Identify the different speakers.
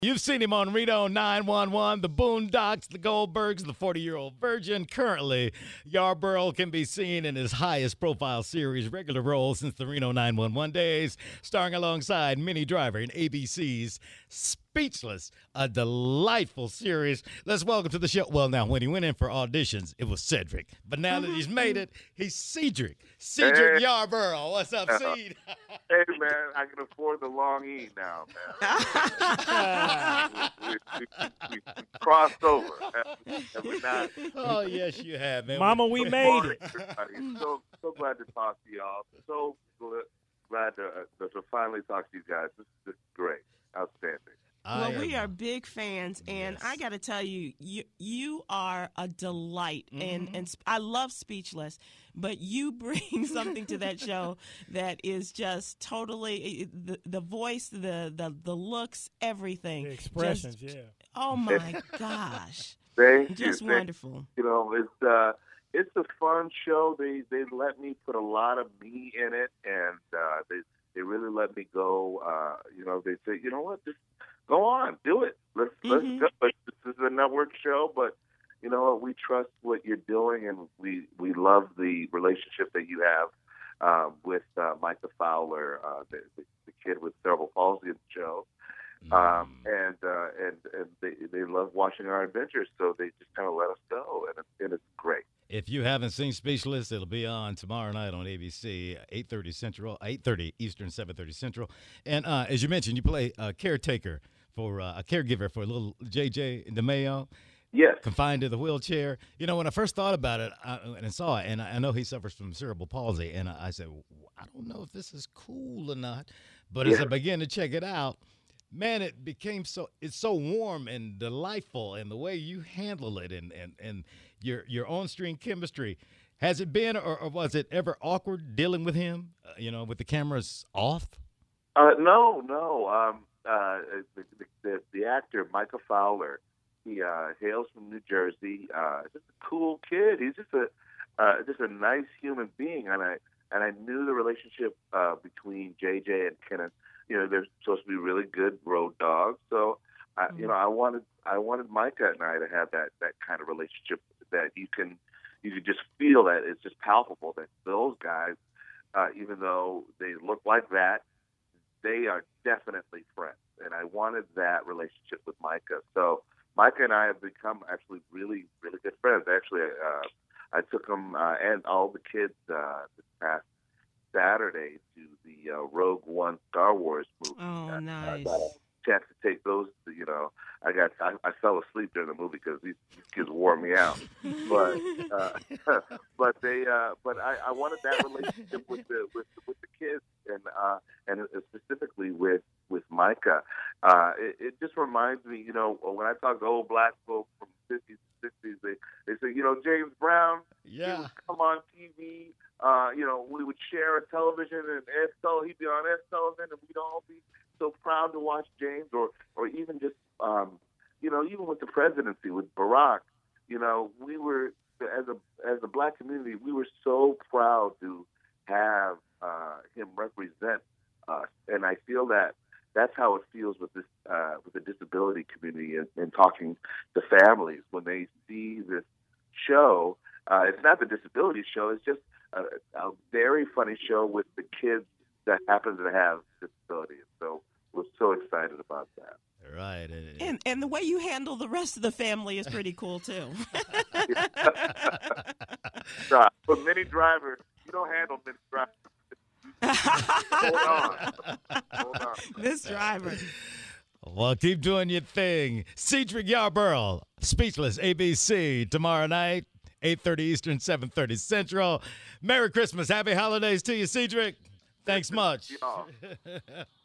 Speaker 1: You've seen him on Reno 911, The Boondocks, The Goldbergs, The 40-Year-Old Virgin. Currently, Yarborough can be seen in his highest profile series, regular role since the Reno 911 days, starring alongside Minnie Driver in ABC's Speechless, a delightful series. Let's welcome to the show. Well, now, when he went in for auditions, it was Cedric. But now that he's made it, he's Cedric. Cedric Yarborough. What's up, Ced?
Speaker 2: Hey, man, I can afford the long E now, man. we crossed over. And we're not.
Speaker 1: Oh, yes, you have, man.
Speaker 3: Mama, we made it.
Speaker 2: So glad to talk to y'all. So glad to finally talk to you guys. This is great. Outstanding.
Speaker 4: Well, we are big fans, and
Speaker 1: Yes.
Speaker 4: I got to tell you, you are a delight, and I love Speechless, but you bring something to that show that is just totally the voice, the looks, everything,
Speaker 3: The expressions, yeah.
Speaker 4: Oh my gosh,
Speaker 2: Thank
Speaker 4: just
Speaker 2: you.
Speaker 4: wonderful.
Speaker 2: You know, it's a fun show. They let me put a lot of me in it, and they really let me go. They say, you know what, just go on, do it. Let's go. This is a network show, but you know what, we trust what you're doing, and we love the relationship that you have with Micah Fowler, the kid with cerebral palsy in the show. And they love watching our adventures, so they just kind of let us go, and it's great.
Speaker 1: If you haven't seen Speechless, it'll be on tomorrow night on ABC, 8:30 Central, 8:30 Eastern, 7:30 Central. And as you mentioned, you play a caretaker for a caregiver for little JJ DeMayo.
Speaker 2: Yes.
Speaker 1: Confined to the wheelchair. You know, when I first thought about it and saw it, and I know he suffers from cerebral palsy, and I said, I don't know if this is cool or not. But as I began to check it out, man, it's so warm and delightful, and the way you handle it and your on-screen chemistry. Has it been or was it ever awkward dealing with him, with the cameras off?
Speaker 2: No. The actor, Micah Fowler, he hails from New Jersey. Just a cool kid. He's just a nice human being, and I knew the relationship between JJ and Kenneth. You know, they're supposed to be really good road dogs. So, I wanted Micah and I to have that kind of relationship that you could just feel that it's just palpable that those guys, even though they look like that, they are definitely friends. And I wanted that relationship with Micah. So Micah and I have become actually really, really good friends. Actually, I took him and all the kids this past Saturday to the Rogue One Star Wars movie.
Speaker 4: Oh, nice.
Speaker 2: Chance to take those. I fell asleep during the movie because these kids wore me out. But I wanted that relationship with the kids and specifically with Micah. It just reminds me, when I talk to old black folk from the 50s and 60s, they say, James Brown, he would come on TV. We would share a television, and he'd be on Ed Sullivan, and we'd all be so proud to watch James, or even just, even with the presidency, with Barack, we were, as a black community, we were so proud to have him represent us. And I feel that that's how it feels with this, with the disability community and talking to families when they see this show. It's not the disability show, it's just a very funny show with the kids that happen to have disabilities. So we're so excited about that.
Speaker 1: Right.
Speaker 4: And the way you handle the rest of the family is pretty cool, too.
Speaker 2: But Minnie Driver, you don't handle Minnie Driver. Hold on.
Speaker 4: This driver.
Speaker 1: Well, keep doing your thing. Cedric Yarborough, Speechless, ABC, tomorrow night, 8:30 Eastern, 7:30 Central. Merry Christmas. Happy holidays to you, Cedric. Thanks much.